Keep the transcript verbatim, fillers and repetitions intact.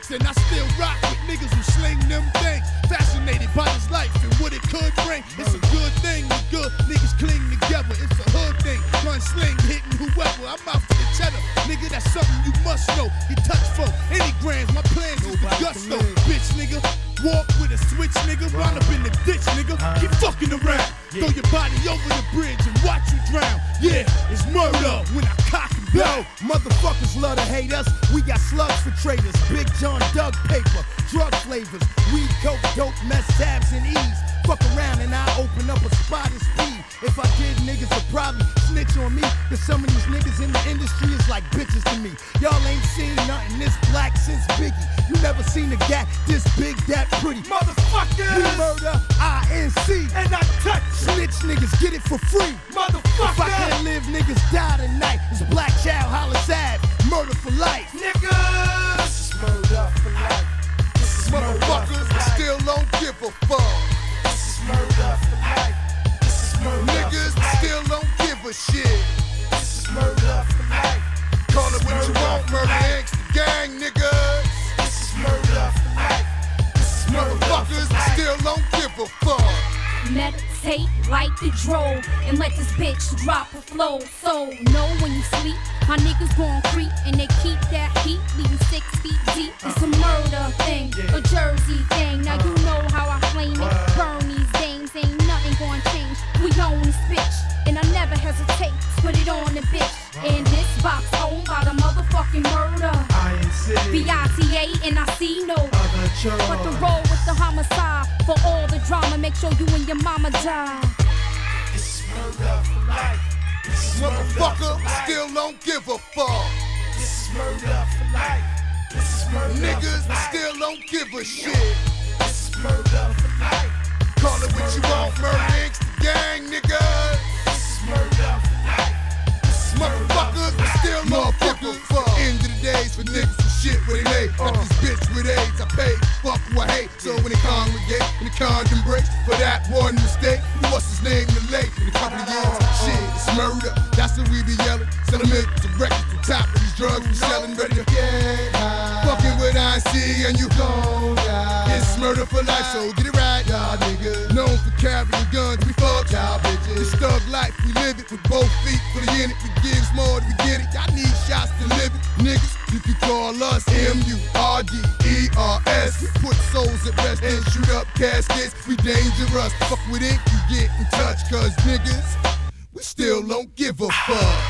Listen, I still rock with niggas who sling them things. Fascinated by this life and what it could bring. It's a good thing, the good niggas cling together. It's a hood thing, gun sling, hitting whoever. I'm out for the cheddar, nigga, that's something you must know. You touch folk, any grams, my plans is the gusto. Bitch, nigga, walk with a switch, nigga, round up in the ditch, nigga. Keep fucking around, throw your body over the bridge and watch you drown. Yeah, it's murder when I cock and blow. Motherfuckers love to hate us. We got slugs for traders, Big John Doug paper, drug flavors, weed, coke, dope, mess, tabs, and ease. Fuck around and I open up a spot and speed. If I did, niggas would probably snitch on me. Cause some of these niggas in the industry is like bitches to me. Y'all ain't seen nothing this black since Biggie. You never seen a gat this big, that pretty. Motherfuckers! We murder, I N C. And I touch Snitch niggas get it for free. Motherfucker! If I can't live, niggas die tonight. It's Black Child, Hollis Ave, murder for life. Niggas! This is murder for life. This is murder for Motherfuckers life. still don't give a fuck. This is murder for life. This is murder Niggas for life. still don't give a shit. This is murder for life. Call it what you want, murder Incorporated. The gang, niggas. This is murder for life. This is murder for Motherfuckers life. still don't give a fuck. Meditate, light the drove, and let this bitch drop a flow. So know when you sleep, my niggas gon' creep, and they keep that heat, leave you six feet deep. It's a murder thing, a Jersey thing. Now you know how I flame it. Burn these dames, ain't nothing gon' change. We own this bitch, and I never hesitate. Put it on the bitch. In this box, owned by the motherfucking murder. B I T A and I see no other but the roll with the homicide. For all the drama, make sure you and your mama die. This is murder for life. This is murder for Motherfucker life. still don't give a fuck. This is murder for life. This is murder Niggas for life. still don't give a shit. This is murder for life. Call it what you want, murder Incorporated. The gang, niggas. This is murder for life. This is Motherfuckers still don't give a fuck. End of the days for niggas who shit where they lay. Got this bitch with AIDS, I pay, fuck who I hate. So when they congregate and the condom breaks, for that one mistake, what's his name in the lake? In a couple of years, shit, it's murder. That's what we be yelling. Settlement to records to top of these drugs we selling, ready to get high. Fucking with I C and you gon' die. It's murder for life, so get it right, y'all niggas. Known for carrying guns, we fuck y'all bitches. This thug life, we live it with both feet for the unit. We gives more than we get it. Y'all need shots to live it, niggas. You can call us M U R D E R S. We put souls at rest and shoot up caskets. We dangerous. Fuck with it, you get in touch, cause niggas, we still don't give a fuck.